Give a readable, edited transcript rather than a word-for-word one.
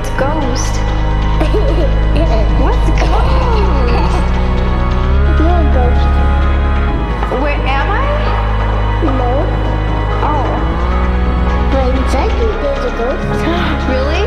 What's ghost? What's ghost? You're a ghost. Where am I? No. Oh, But inside you, there's a ghost. really?